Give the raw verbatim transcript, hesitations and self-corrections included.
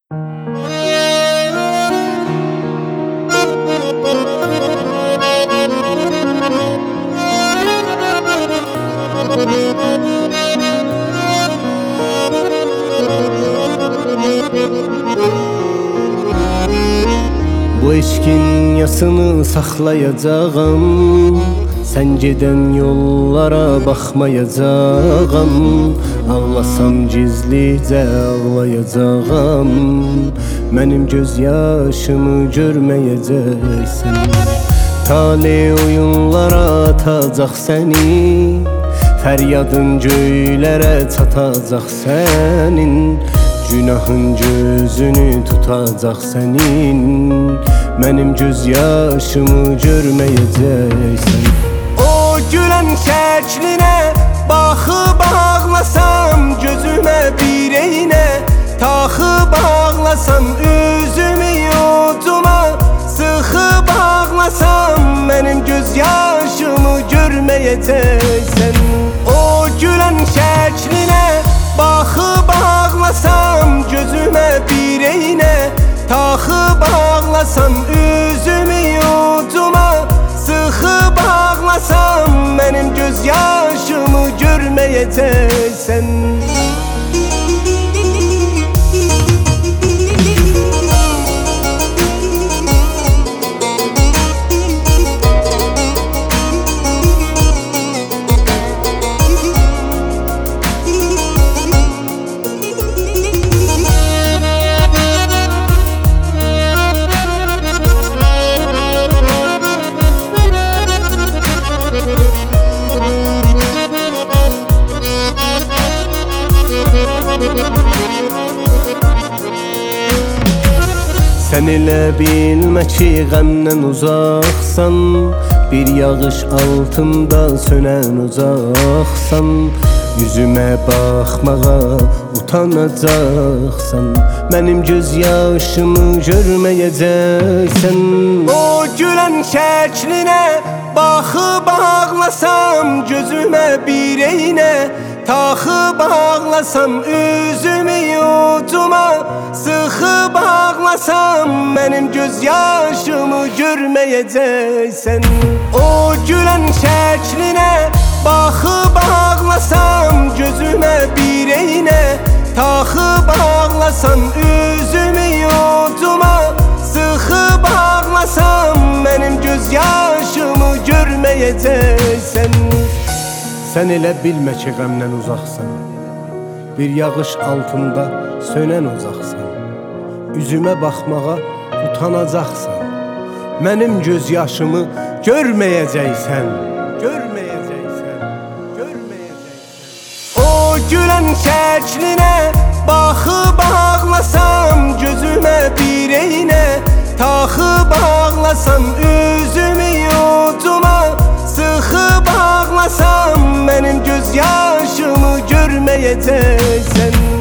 Bu eşkin yasını saklayacağım, sen giden yollara bakmayacağım. Ağlasam gizlice ağlayacağım, benim göz yaşımı görmeyeceksin. Tale oyunlara atacak seni, feryadın göylere çatacak senin. Günahın gözünü tutacak senin, benim göz yaşımı görmeyeceksin. O gülen şəklinə baxıb ağlasam, gözüme bir eynə taxıb ağlasam, üzümü yutuma sıxıb ağlasam, benim göz yaşımı görmeyeceksin. O gülen şəklinə baxıb ağlasam, gözüme bir eynə taxıb ağlasam, üzümü yutuma sıxıb ağlasam, benim göz yaşımı görmeyeceksin. Sen elə bilmə ki, qəmdən uzaqsan, bir yağış altında sönən uzaqsan. Yüzümə baxmağa utanacaqsan, benim göz yaşımı görməyəcəksən. O gülən şəklinə baxıb ağlasam, gözümə bir eynə taxıb ağlasam, üzümü yutuma sıxıb ağlasam, benim göz yaşımı görmeyeceksin. O gülen şəklinə baxıb ağlasam, gözüme bir eynə taxıb ağlasam, üzümü yutuma sıxıb ağlasam, benim göz yaşımı görmeyeceksin. Sen elə bilmə ki, qəmdən uzaqsan, bir yağış altında sönən uzaqsan. Üzümə baxmağa utanacaqsan, mənim göz yaşımı görməyəcəksən. Görməyəcəksən, görməyəcəksən. O gülen şəklinə baxıb ağlasam, gözümə bir eynə taxıb ağlasam, üzümü yutuma sıxıb ağlasam, benim göz yaşımı görmeyeceksin.